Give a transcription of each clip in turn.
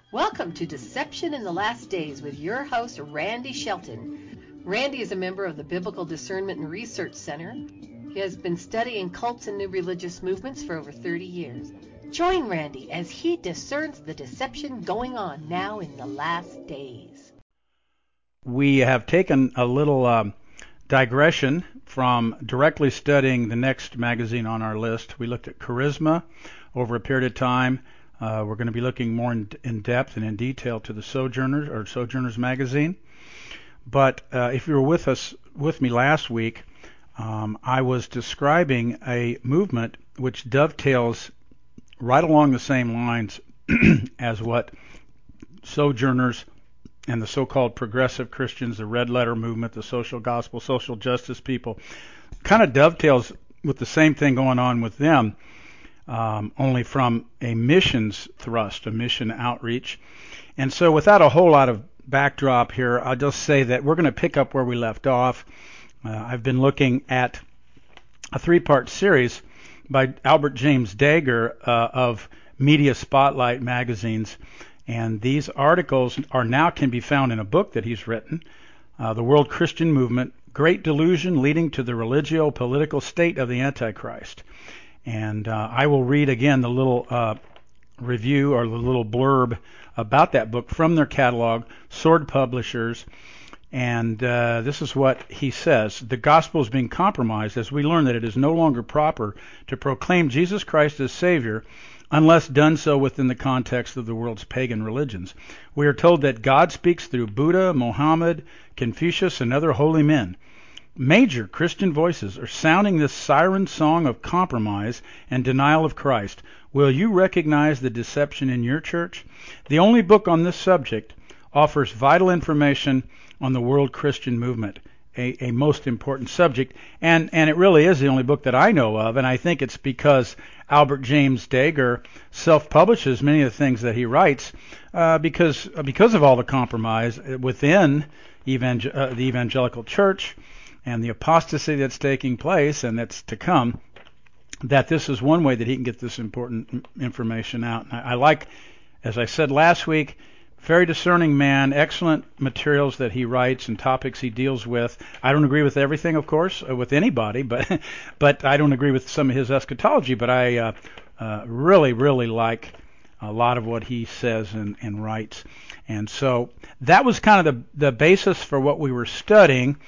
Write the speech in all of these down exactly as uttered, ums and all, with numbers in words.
Welcome to Deception in the Last Days with your host, Randy Shelton. Randy is a member of the Biblical Discernment and Research Center. He has been studying cults and new religious movements for over thirty years. Join Randy as he discerns the deception going on now in the last days. We have taken a little um, digression from directly studying the next magazine on our list. We looked at Charisma over a period of time. Uh, we're going to be looking more in, in depth and in detail to the Sojourners or Sojourners magazine. But uh, if you were with us with me last week, um, I was describing a movement which dovetails right along the same lines as what Sojourners and the so-called progressive Christians, the Red Letter movement, the social gospel, social justice people, kind of dovetails with the same thing going on with them. Um, only from a missions thrust, a mission outreach. And so without a whole lot of backdrop here, I'll just say that we're going to pick up where we left off. Uh, I've been looking at a three-part series by Albert James Dager uh, of Media Spotlight magazines. And these articles are now can be found in a book that he's written, uh, The World Christian Movement, Great Delusion Leading to the Religio-Political State of the Antichrist. And uh, I will read again the little uh, review or the little blurb about that book from their catalog, Sword Publishers. And uh, this is what he says. The gospel is being compromised as we learn that it is no longer proper to proclaim Jesus Christ as Savior unless done so within the context of the world's pagan religions. We are told that God speaks through Buddha, Mohammed, Confucius, and other holy men. Major Christian voices are sounding this siren song of compromise and denial of Christ. Will you recognize the deception in your church? The only book on this subject offers vital information on the world Christian movement, a, a most important subject, and, and it really is the only book that I know of, and I think it's because Albert James Dager self-publishes many of the things that he writes uh, because because of all the compromise within evangel- uh, the evangelical church and the apostasy that's taking place and that's to come, that this is one way that he can get this important information out. And I, I like, as I said last week, very discerning man, excellent materials that he writes and topics he deals with. I don't agree with everything, of course, with anybody, but but I don't agree with some of his eschatology, but I uh, uh, really, really like a lot of what he says and, and writes. And so that was kind of the, the basis for what we were studying.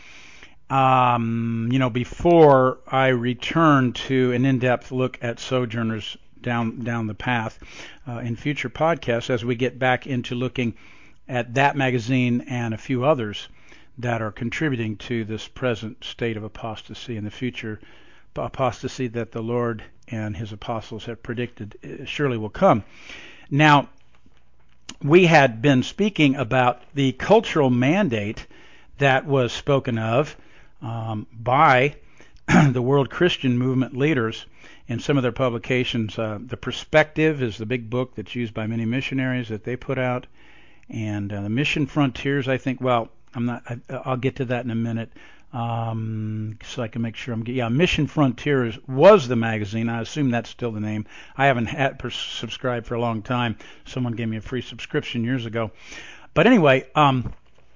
Um, you know, before I return to an in-depth look at Sojourners down down the path uh, in future podcasts as we get back into looking at that magazine and a few others that are contributing to this present state of apostasy and the future apostasy that the Lord and his apostles have predicted surely will come. Now, we had been speaking about the cultural mandate that was spoken of Um, by the world Christian movement leaders in some of their publications. Uh, the Perspective is the big book that's used by many missionaries that they put out, and uh, the Mission Frontiers. I think. Well, I'm not. I, I'll get to that in a minute, um, so I can make sure I'm. Yeah, Mission Frontiers was the magazine. I assume that's still the name. I haven't had per- subscribed for a long time. Someone gave me a free subscription years ago, but anyway. Um,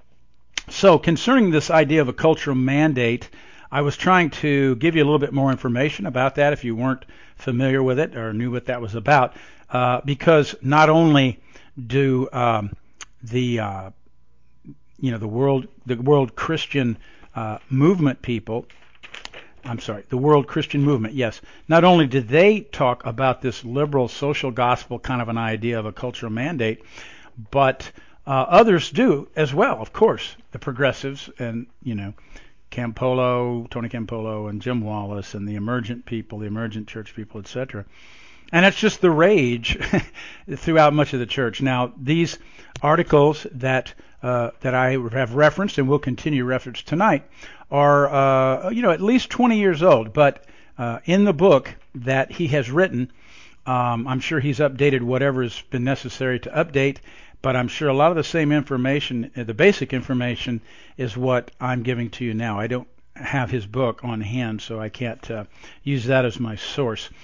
So concerning this idea of a cultural mandate, I was trying to give you a little bit more information about that if you weren't familiar with it or knew what that was about, uh, because not only do um, the uh, you know the world the world Christian uh, movement people, I'm sorry, the world Christian movement, yes, not only did they talk about this liberal social gospel kind of an idea of a cultural mandate, but Uh, others do as well, of course, the progressives and, you know, Campolo, Tony Campolo and Jim Wallace and the emergent people, the emergent church people, et cetera. And it's just the rage throughout much of the church. Now, these articles that uh, that I have referenced and will continue to reference tonight are, uh, you know, at least twenty years old. But uh, in the book that he has written, um, I'm sure he's updated whatever has been necessary to update. But I'm sure a lot of the same information, the basic information, is what I'm giving to you now. I don't have his book on hand, so I can't uh, use that as my source.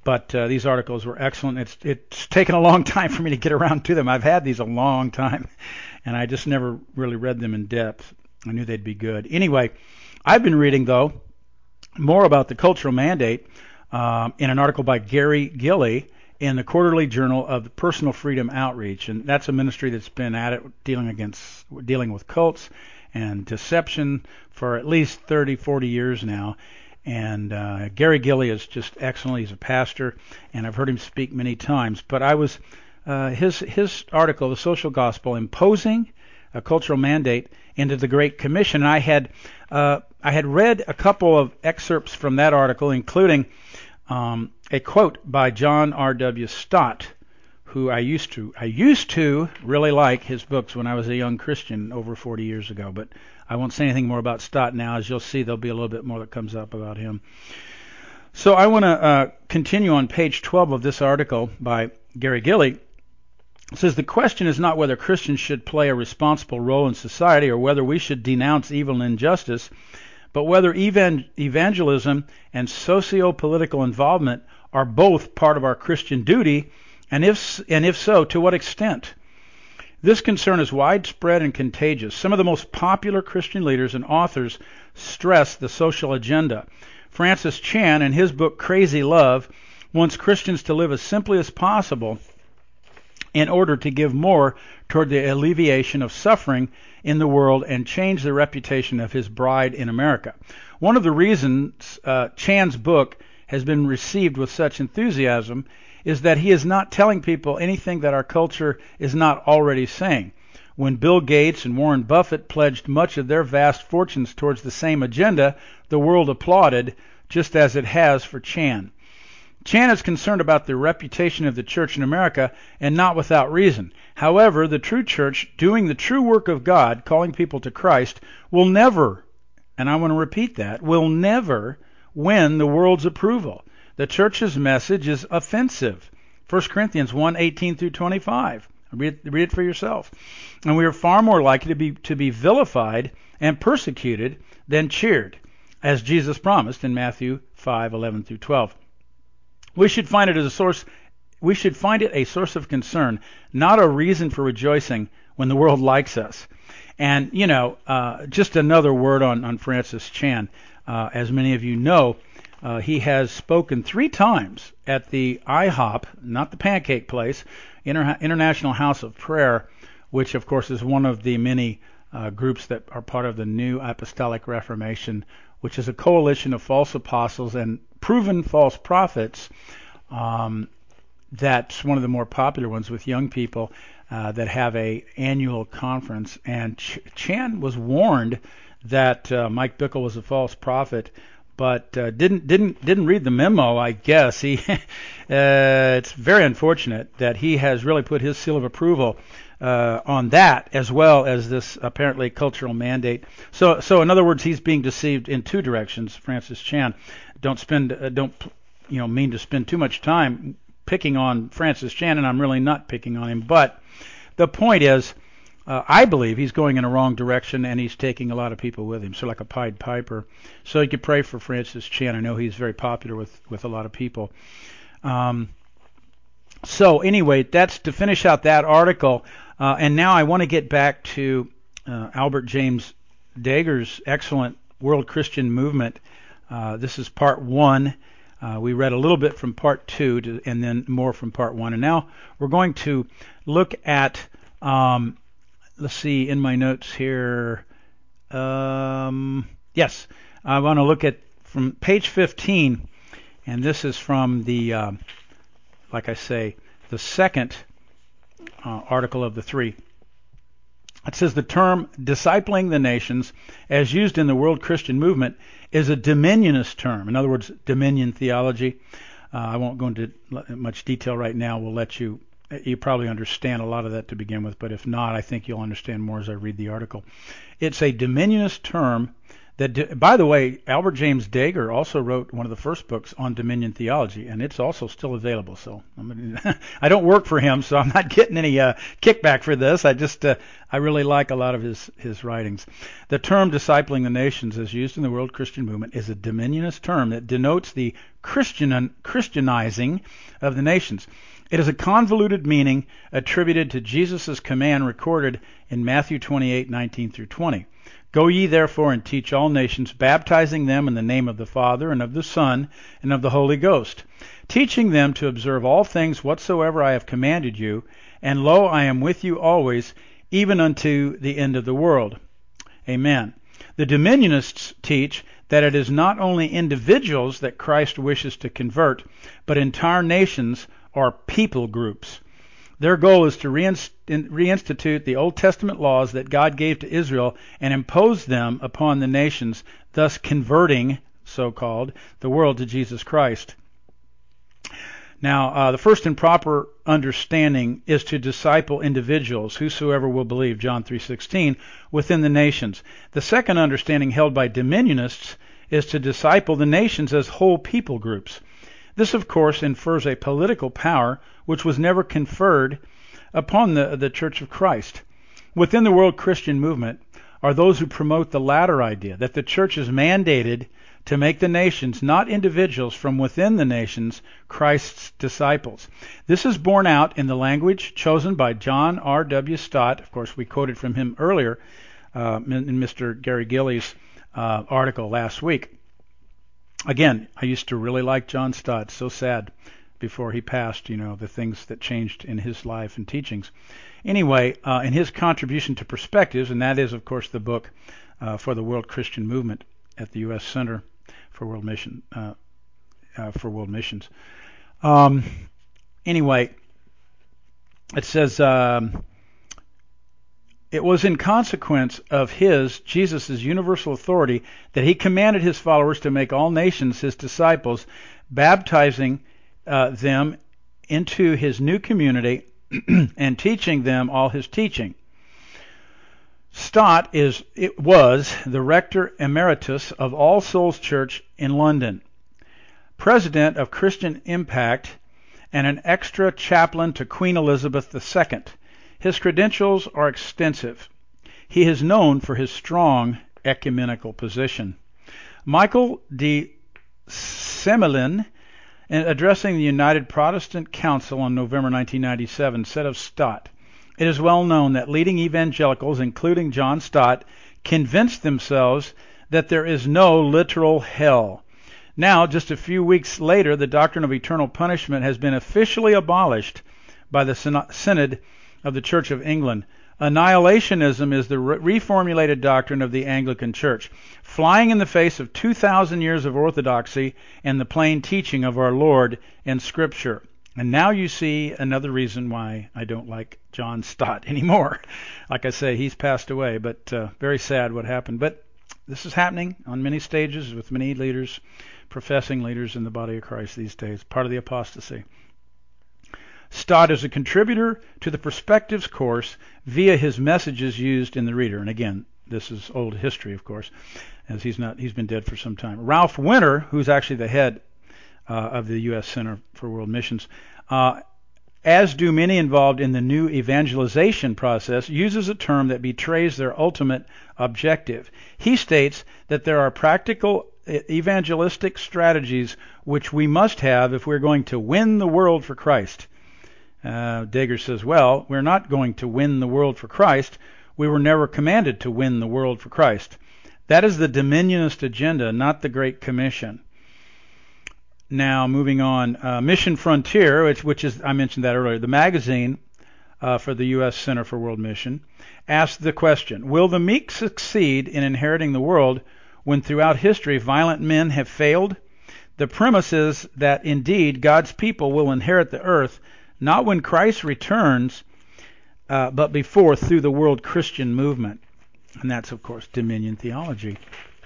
but uh, these articles were excellent. It's it's taken a long time for me to get around to them. I've had these a long time, and I just never really read them in depth. I knew they'd be good. Anyway, I've been reading, though, more about the cultural mandate um, in an article by Gary Gilley in the Quarterly Journal of the Personal Freedom Outreach, and that's a ministry that's been at it dealing against dealing with cults and deception for at least thirty, forty years now. And uh, Gary Gilley is just excellent. He's a pastor, and I've heard him speak many times. But I was uh, his his article, The Social Gospel, Imposing a Cultural Mandate into the Great Commission. And I had uh, I had read a couple of excerpts from that article, including um, a quote by John R W Stott, who I used to I used to really like his books when I was a young Christian over forty years ago. But I won't say anything more about Stott now. As you'll see, there'll be a little bit more that comes up about him. So I want to uh, continue on page twelve of this article by Gary Gilley. It says, the question is not whether Christians should play a responsible role in society or whether we should denounce evil and injustice, but whether evan- evangelism and socio-political involvement are both part of our Christian duty, and if and if so, to what extent? This concern is widespread and contagious. Some of the most popular Christian leaders and authors stress the social agenda. Francis Chan, in his book Crazy Love, wants Christians to live as simply as possible in order to give more toward the alleviation of suffering in the world and change the reputation of his bride in America. One of the reasons uh, Chan's book has been received with such enthusiasm is that he is not telling people anything that our culture is not already saying. When Bill Gates and Warren Buffett pledged much of their vast fortunes towards the same agenda, the world applauded, just as it has for Chan. Chan is concerned about the reputation of the church in America, and not without reason. However, the true church, doing the true work of God, calling people to Christ, will never, and I want to repeat that, will never win the world's approval. The church's message is offensive. First Corinthians one, eighteen through twenty-five. Read, read it for yourself. And we are far more likely to be to be vilified and persecuted than cheered, as Jesus promised in Matthew five, eleven through twelve. We should find it as a source we should find it a source of concern, not a reason for rejoicing when the world likes us. And, you know, uh, just another word on, on Francis Chan. Uh, as many of you know, uh, he has spoken three times at the I hop, not the pancake place, Inter- International House of Prayer, which, of course, is one of the many uh, groups that are part of the New Apostolic Reformation, which is a coalition of false apostles and proven false prophets. Um, that's one of the more popular ones with young people uh, that have a annual conference. And Ch- Chan was warned that uh, Mike Bickle was a false prophet, but uh, didn't didn't didn't read the memo. I guess he. uh, it's very unfortunate that he has really put his seal of approval uh, on that, as well as this apparently cultural mandate. So, so in other words, he's being deceived in two directions. Francis Chan, don't spend uh, don't you know mean to spend too much time picking on Francis Chan, and I'm really not picking on him. But the point is, uh, I believe he's going in a wrong direction, and he's taking a lot of people with him, so like a Pied Piper. So you could pray for Francis Chan. I know he's very popular with, with a lot of people. Um, so anyway, that's to finish out that article. Uh, and now I want to get back to uh, Albert James Dager's excellent World Christian Movement. Uh, this is part one. Uh, we read a little bit from part two to, and then more from part one. And now we're going to look at, um, let's see, in my notes here. Um, yes, I want to look at from page fifteen, and this is from the, uh, like I say, the second uh, article of the three. It says the term discipling the nations, as used in the World Christian Movement, is a dominionist term. In other words, dominion theology. Uh, I won't go into much detail right now. We'll let you, you probably understand a lot of that to begin with, but if not, I think you'll understand more as I read the article. It's a dominionist term That, by the way, Albert James Dager also wrote one of the first books on dominion theology, and it's also still available. So I'm gonna, I don't work for him, so I'm not getting any uh, kickback for this. I just uh, I really like a lot of his his writings. The term discipling the nations, as used in the World Christian Movement, is a dominionist term that denotes the Christian Christianizing of the nations. It is a convoluted meaning attributed to Jesus' command recorded in Matthew twenty-eight, nineteen through twenty. Go ye therefore and teach all nations, baptizing them in the name of the Father and of the Son and of the Holy Ghost, teaching them to observe all things whatsoever I have commanded you, and lo, I am with you always, even unto the end of the world. Amen. The dominionists teach that it is not only individuals that Christ wishes to convert, but entire nations or people groups. Their goal is to reinst- reinstitute the Old Testament laws that God gave to Israel and impose them upon the nations, thus converting, so-called, the world to Jesus Christ. Now, uh, the first and proper understanding is to disciple individuals, whosoever will believe, John three sixteen, within the nations. The second understanding held by dominionists is to disciple the nations as whole people groups. This, of course, infers a political power which was never conferred upon the, the Church of Christ. Within the World Christian Movement are those who promote the latter idea, that the Church is mandated to make the nations, not individuals from within the nations, Christ's disciples. This is borne out in the language chosen by John R W Stott. Of course, we quoted from him earlier uh, in Mister Gary Gilley's uh, article last week. Again, I used to really like John Stott. So sad before he passed, you know, the things that changed in his life and teachings. Anyway, uh, in his contribution to Perspectives, and that is, of course, the book uh, for the World Christian Movement at the U S Center for World Mission uh, uh, for World Missions. Um, anyway, it says um, it was in consequence of his, Jesus' universal authority, that he commanded his followers to make all nations his disciples, baptizing uh, them into his new community and teaching them all his teaching. Stott is it was the rector emeritus of All Souls Church in London, president of Christian Impact, and an extra chaplain to Queen Elizabeth the Second. His credentials are extensive. He is known for his strong ecumenical position. Michael de Semelin, in addressing the United Protestant Council on November nineteen ninety-seven, said of Stott, "It is well known that leading evangelicals, including John Stott, convinced themselves that there is no literal hell. Now, just a few weeks later, the doctrine of eternal punishment has been officially abolished by the Synod of the Church of England. Annihilationism is the re- reformulated doctrine of the Anglican Church, flying in the face of two thousand years of orthodoxy and the plain teaching of our Lord in Scripture." And now you see another reason why I don't like John Stott anymore. Like I say, he's passed away, but uh, very sad what happened. But this is happening on many stages with many leaders, professing leaders in the body of Christ these days, part of the apostasy. Stott is a contributor to the Perspectives course via his messages used in the Reader. And again, this is old history, of course, as he's not he's been dead for some time. Ralph Winter, who's actually the head uh, of the U S Center for World Missions, uh, as do many involved in the new evangelization process, uses a term that betrays their ultimate objective. He states that there are practical evangelistic strategies which we must have if we're going to win the world for Christ. Uh, Dager says, well, we're not going to win the world for Christ. We were never commanded to win the world for Christ. That is the dominionist agenda, not the Great Commission. Now, moving on, uh, Mission Frontier, which, which is, I mentioned that earlier, the magazine uh, for the U S Center for World Mission, asked the question, will the meek succeed in inheriting the world when throughout history violent men have failed? The premise is that indeed God's people will inherit the earth, not when Christ returns, uh, but before, through the World Christian Movement. And that's, of course, dominion theology.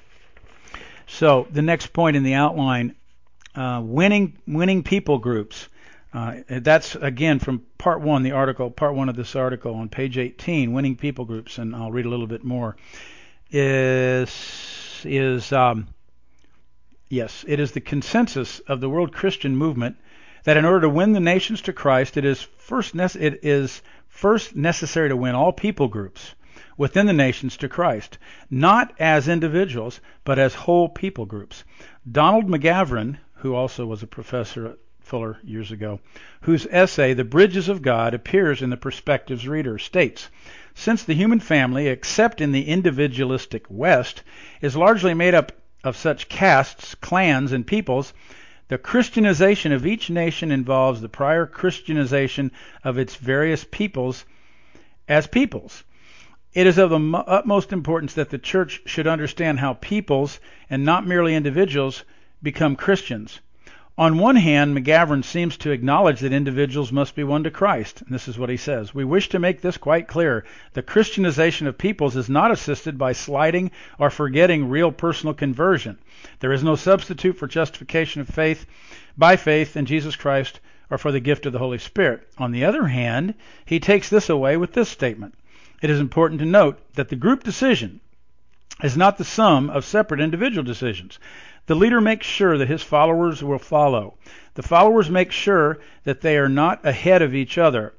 So the next point in the outline, uh, winning winning people groups. Uh, that's, again, from part one, the article, part one of this article on page eighteen, winning people groups, and I'll read a little bit more. Is this is, um, yes, it is the consensus of the world Christian movement that in order to win the nations to Christ, it is first ne- it is first necessary to win all people groups within the nations to Christ, not as individuals, but as whole people groups. Donald McGavran, who also was a professor at Fuller years ago, whose essay, The Bridges of God, appears in the Perspectives Reader, states, since the human family, except in the individualistic West, is largely made up of such castes, clans, and peoples, the Christianization of each nation involves the prior Christianization of its various peoples as peoples. It is of the utmost importance that the church should understand how peoples, and not merely individuals, become Christians. On one hand, McGavran seems to acknowledge that individuals must be won to Christ. And this is what he says. We wish to make this quite clear. The Christianization of peoples is not assisted by slighting or forgetting real personal conversion. There is no substitute for justification of faith by faith in Jesus Christ or for the gift of the Holy Spirit. On the other hand, he takes this away with this statement. It is important to note that the group decision is not the sum of separate individual decisions. The leader makes sure that his followers will follow. The followers make sure that they are not ahead of each other.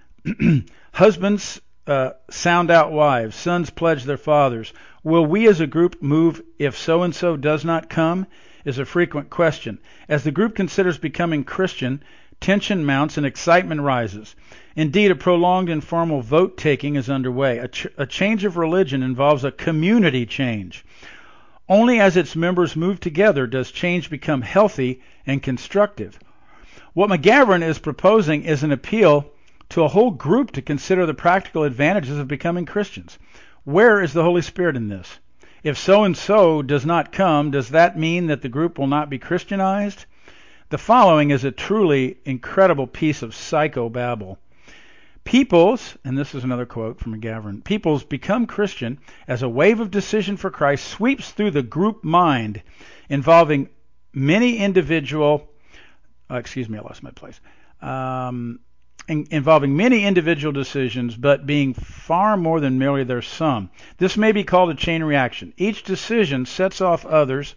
Husbands uh, sound out wives. Sons pledge their fathers. Will we as a group move if so-and-so does not come? Is a frequent question. As the group considers becoming Christian, tension mounts and excitement rises. Indeed, a prolonged informal vote-taking is underway. A, ch- a change of religion involves a community change. Only as its members move together does change become healthy and constructive. What McGavran is proposing is an appeal to a whole group to consider the practical advantages of becoming Christians. Where is the Holy Spirit in this? If so-and-so does not come, does that mean that the group will not be Christianized? The following is a truly incredible piece of psychobabble. Peoples, and this is another quote from McGavran, peoples become Christian as a wave of decision for Christ sweeps through the group mind, involving many individual, uh, excuse me, I lost my place, um, in, involving many individual decisions, but being far more than merely their sum. This may be called a chain reaction. Each decision sets off others,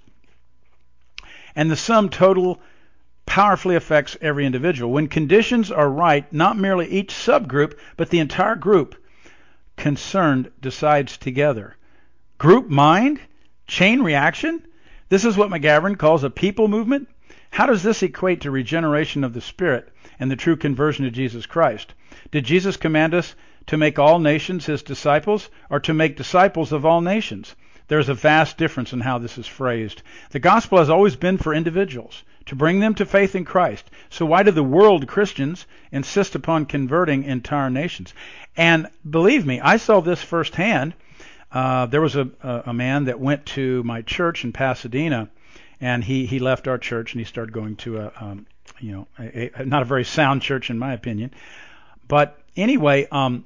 and the sum total powerfully affects every individual. When conditions are right, not merely each subgroup, but the entire group concerned decides together. Group mind? Chain reaction? This is what McGavran calls a people movement. How does this equate to regeneration of the Spirit and the true conversion to Jesus Christ? Did Jesus command us to make all nations his disciples, or to make disciples of all nations? There's a vast difference in how this is phrased. The gospel has always been for individuals, to bring them to faith in Christ. So why do the world Christians insist upon converting entire nations? And believe me, I saw this firsthand. Uh, there was a, a, a man that went to my church in Pasadena, and he, he left our church and he started going to a, um, you know, a, a, not a very sound church in my opinion. But anyway, um,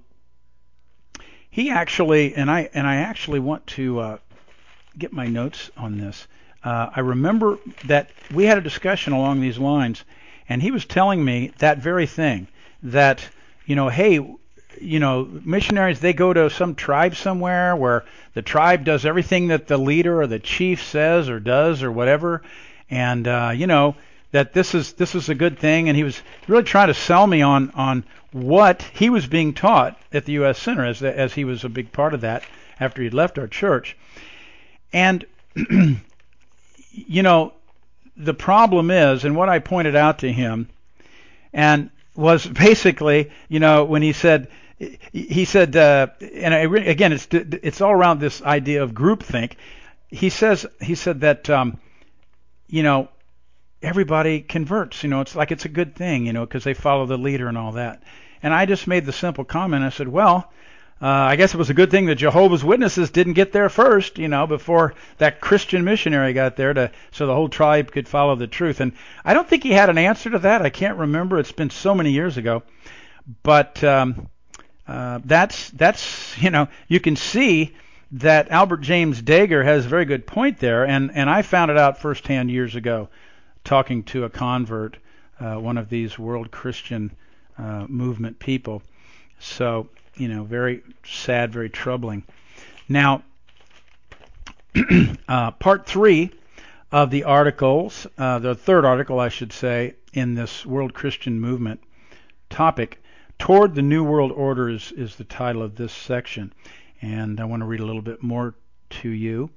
he actually, and I and I actually want to uh, get my notes on this. Uh, I remember that we had a discussion along these lines, and he was telling me that very thing, that, you know, hey, you know, missionaries, they go to some tribe somewhere where the tribe does everything that the leader or the chief says or does or whatever, and, uh, you know, that this is this is a good thing, and he was really trying to sell me on, on what he was being taught at the U S Center, as, as he was a big part of that after he'd left our church. And you know, the problem is, and what I pointed out to him, and was basically, you know, when he said, he said, uh, and I, again, it's it's all around this idea of groupthink. He says, he said that, um, you know, everybody converts. You know, it's like it's a good thing, you know, because they follow the leader and all that. And I just made the simple comment. I said, well, Uh, I guess it was a good thing that Jehovah's Witnesses didn't get there first, you know, before that Christian missionary got there, to so the whole tribe could follow the truth. And I don't think he had an answer to that. I can't remember. It's been so many years ago. But um, uh, that's that's you know, you can see that Albert James Dager has a very good point there, and and I found it out firsthand years ago, talking to a convert, uh, one of these world Christian uh, movement people. So, you know, very sad, very troubling. Now, uh, part three of the articles, uh, the third article, I should say, in this World Christian Movement topic, Toward the New World Order is, is the title of this section. And I want to read a little bit more to you.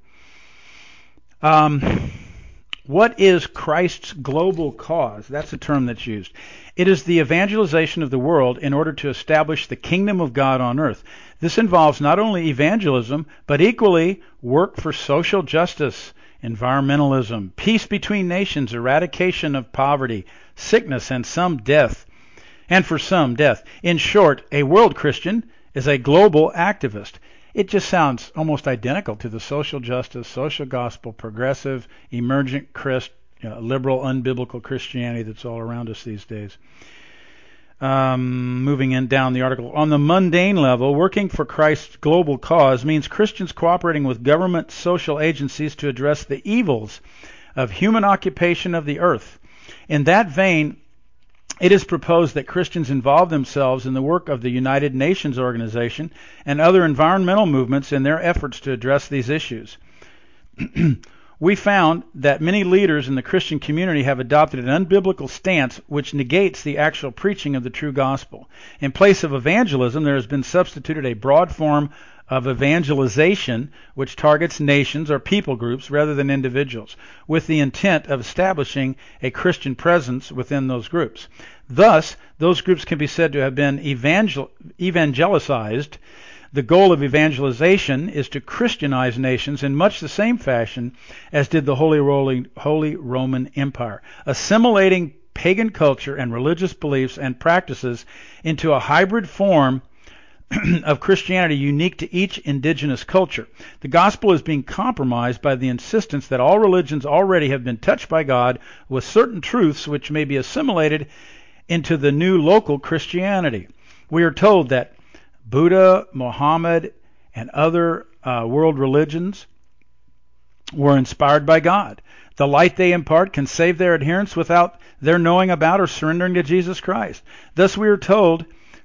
Um, what is Christ's global cause? That's a term that's used. It is the evangelization of the world in order to establish the kingdom of God on earth. This involves not only evangelism, but equally work for social justice, environmentalism, peace between nations, eradication of poverty, sickness, and some death, and for some death. In short, a world Christian is a global activist. It just sounds almost identical to the social justice, social gospel, progressive, emergent Christ, you know, liberal, unbiblical Christianity that's all around us these days. Um, moving in down the article. On the mundane level, working for Christ's global cause means Christians cooperating with government social agencies to address the evils of human occupation of the earth. In that vein, it is proposed that Christians involve themselves in the work of the United Nations Organization and other environmental movements in their efforts to address these issues. We found that many leaders in the Christian community have adopted an unbiblical stance which negates the actual preaching of the true gospel. In place of evangelism, there has been substituted a broad form of evangelization which targets nations or people groups rather than individuals, with the intent of establishing a Christian presence within those groups. Thus, those groups can be said to have been evangel- evangelicized. The goal of evangelization is to Christianize nations in much the same fashion as did the Holy, Holy Roman Empire, assimilating pagan culture and religious beliefs and practices into a hybrid form of Christianity unique to each indigenous culture. The gospel is being compromised by the insistence that all religions already have been touched by God with certain truths which may be assimilated into the new local Christianity. We are told that Buddha, Muhammad, and other uh, world religions were inspired by God. The light they impart can save their adherents without their knowing about or surrendering to Jesus Christ. Thus we are told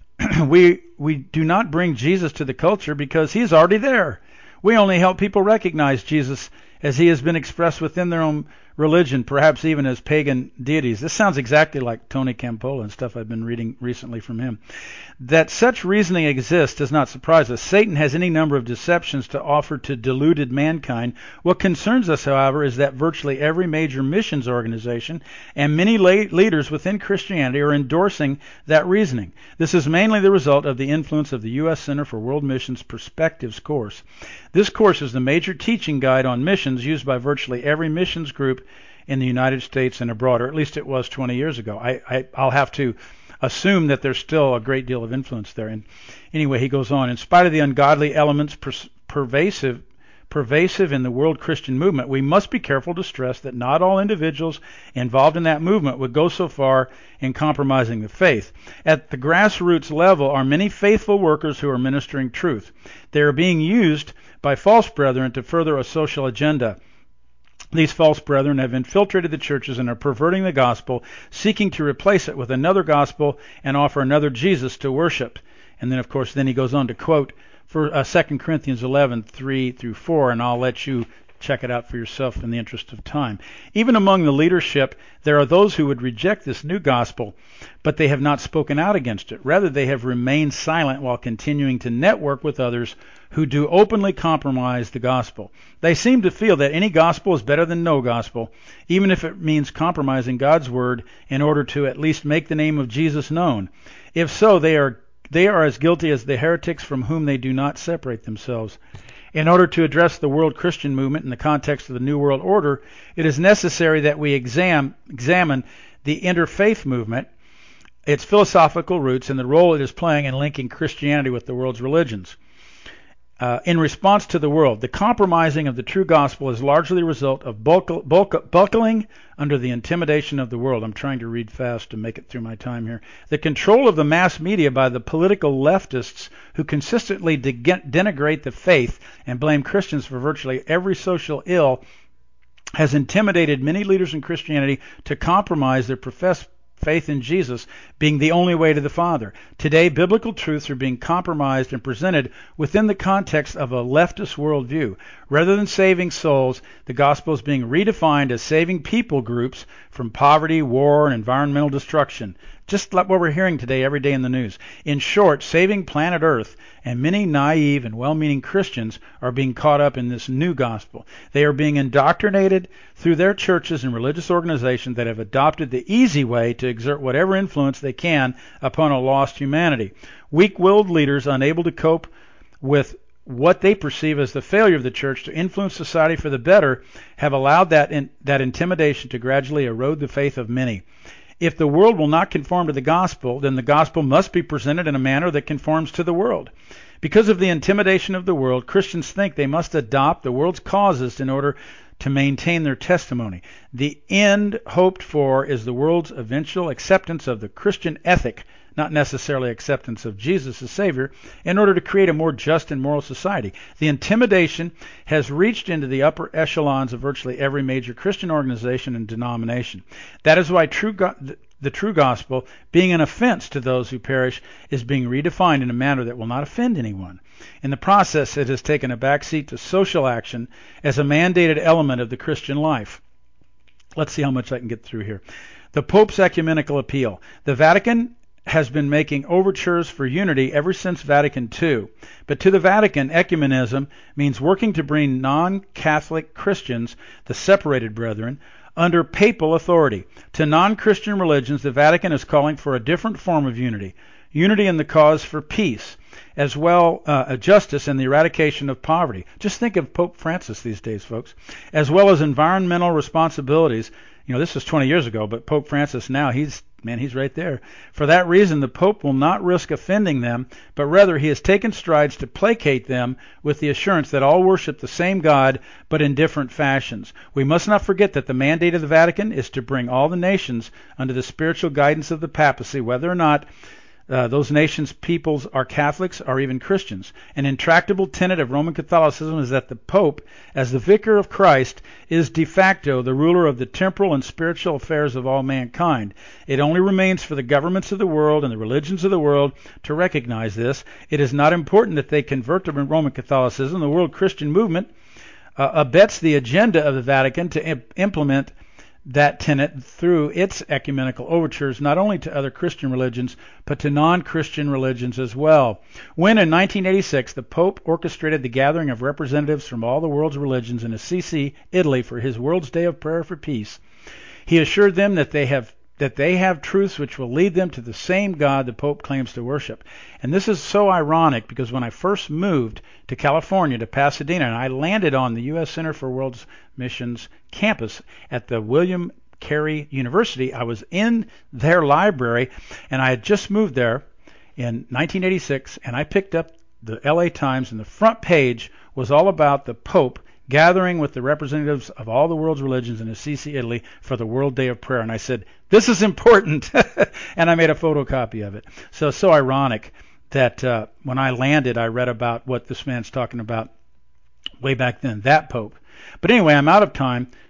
we we do not bring Jesus to the culture because he is already there. We only help people recognize Jesus as he has been expressed within their own religion, perhaps even as pagan deities. This sounds exactly like Tony Campolo and stuff I've been reading recently from him. That such reasoning exists does not surprise us. Satan has any number of deceptions to offer to deluded mankind. What concerns us, however, is that virtually every major missions organization and many leaders within Christianity are endorsing that reasoning. This is mainly the result of the influence of the U S Center for World Missions Perspectives course. This course is the major teaching guide on missions used by virtually every missions group in the United States and abroad, or at least it was twenty years ago. I, I, I'll have to assume that there's still a great deal of influence there. And anyway, he goes on, in spite of the ungodly elements per, pervasive pervasive in the world Christian movement, we must be careful to stress that not all individuals involved in that movement would go so far in compromising the faith. At the grassroots level are many faithful workers who are ministering truth. They are being used by false brethren to further a social agenda. These false brethren have infiltrated the churches and are perverting the gospel, seeking to replace it with another gospel and offer another Jesus to worship. And then, of course, then he goes on to quote for uh, Second Corinthians eleven, three through four, and I'll let you check it out for yourself in the interest of time. Even among the leadership, there are those who would reject this new gospel, but they have not spoken out against it. Rather, they have remained silent while continuing to network with others who do openly compromise the gospel. They seem to feel that any gospel is better than no gospel, even if it means compromising God's word in order to at least make the name of Jesus known. If so, they are they are as guilty as the heretics from whom they do not separate themselves. In order to address the world Christian movement in the context of the New World Order, it is necessary that we exam, examine the interfaith movement, its philosophical roots, and the role it is playing in linking Christianity with the world's religions. Uh, in response to the world, the compromising of the true gospel is largely a result of buckle, buckle, buckling under the intimidation of the world. I'm trying to read fast to make it through my time here. The control of the mass media by the political leftists who consistently de- denigrate the faith and blame Christians for virtually every social ill has intimidated many leaders in Christianity to compromise their professed faith in Jesus being the only way to the Father. Today, biblical truths are being compromised and presented within the context of a leftist worldview. Rather than saving souls, the gospel is being redefined as saving people groups from poverty, war, and environmental destruction. Just like what we're hearing today every day in the news. In short, saving planet Earth, and many naive and well-meaning Christians are being caught up in this new gospel. They are being indoctrinated through their churches and religious organizations that have adopted the easy way to exert whatever influence they can upon a lost humanity. Weak-willed leaders unable to cope with what they perceive as the failure of the church to influence society for the better have allowed that in, that intimidation to gradually erode the faith of many. If the world will not conform to the gospel, then the gospel must be presented in a manner that conforms to the world. Because of the intimidation of the world, Christians think they must adopt the world's causes in order to maintain their testimony. The end hoped for is the world's eventual acceptance of the Christian ethic, not necessarily acceptance of Jesus as Savior, in order to create a more just and moral society. The intimidation has reached into the upper echelons of virtually every major Christian organization and denomination. That is why true go- the true gospel, being an offense to those who perish, is being redefined in a manner that will not offend anyone. In the process, it has taken a backseat to social action as a mandated element of the Christian life. Let's see how much I can get through here. The Pope's ecumenical appeal. The Vatican has been making overtures for unity ever since Vatican Two. But to the Vatican, ecumenism means working to bring non-Catholic Christians, the separated brethren, under papal authority. To non-Christian religions, the Vatican is calling for a different form of unity. Unity in the cause for peace, as well uh, justice and the eradication of poverty. Just think of Pope Francis these days, folks. As well as environmental responsibilities. You know, this was twenty years ago, but Pope Francis now, he's Man, he's right there. For that reason, the Pope will not risk offending them, but rather he has taken strides to placate them with the assurance that all worship the same God, but in different fashions. We must not forget that the mandate of the Vatican is to bring all the nations under the spiritual guidance of the papacy, whether or not Uh, those nations' peoples are Catholics or even Christians. An intractable tenet of Roman Catholicism is that the Pope, as the vicar of Christ, is de facto the ruler of the temporal and spiritual affairs of all mankind. It only remains for the governments of the world and the religions of the world to recognize this. It is not important that they convert to Roman Catholicism. The world Christian movement uh, abets the agenda of the Vatican to imp- implement that tenet through its ecumenical overtures, not only to other Christian religions, but to non-Christian religions as well. When in nineteen eighty-six the Pope orchestrated the gathering of representatives from all the world's religions in Assisi, Italy, for his World's Day of Prayer for Peace, he assured them that they have that they have truths which will lead them to the same God the Pope claims to worship. And this is so ironic because when I first moved to California, to Pasadena, and I landed on the U S Center for World Missions campus at the William Carey University, I was in their library, and I had just moved there in nineteen eighty-six, and I picked up the L A Times, and the front page was all about the Pope gathering with the representatives of all the world's religions in Assisi, Italy, for the World Day of Prayer. And I said, this is important, and I made a photocopy of it. So, so ironic that uh, when I landed, I read about what this man's talking about way back then, that Pope. But anyway, I'm out of time.